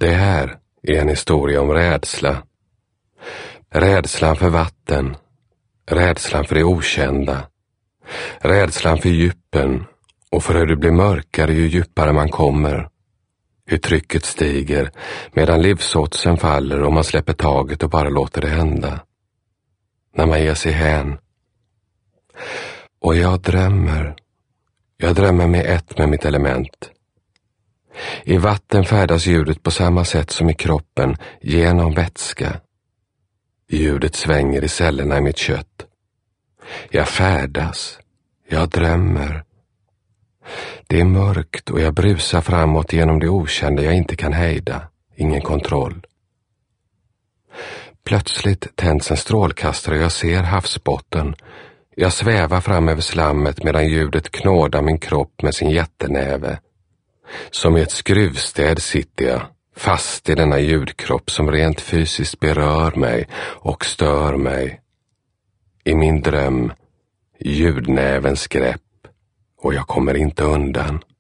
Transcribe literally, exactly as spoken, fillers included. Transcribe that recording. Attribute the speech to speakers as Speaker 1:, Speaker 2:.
Speaker 1: Det här är en historia om rädsla. Rädslan för vatten. Rädslan för det okända. Rädslan för djupen och för hur det blir mörkare ju djupare man kommer. Hur trycket stiger medan livsåtsen faller och man släpper taget och bara låter det hända. När man ger sig hän. Och jag drömmer. Jag drömmer med ett med mitt element. I vatten färdas ljudet på samma sätt som i kroppen genom vätska. Ljudet svänger i cellerna i mitt kött. Jag färdas. Jag drömmer. Det är mörkt och jag brusar framåt genom det okända jag inte kan hejda. Ingen kontroll. Plötsligt tänds en strålkastare och jag ser havsbotten. Jag svävar fram över slammet medan ljudet knådar min kropp med sin jättenäve. Som i ett skruvstäd sitter jag, fast i denna ljudkropp som rent fysiskt berör mig och stör mig. I min dröm, ljudnävens grepp, och jag kommer inte undan.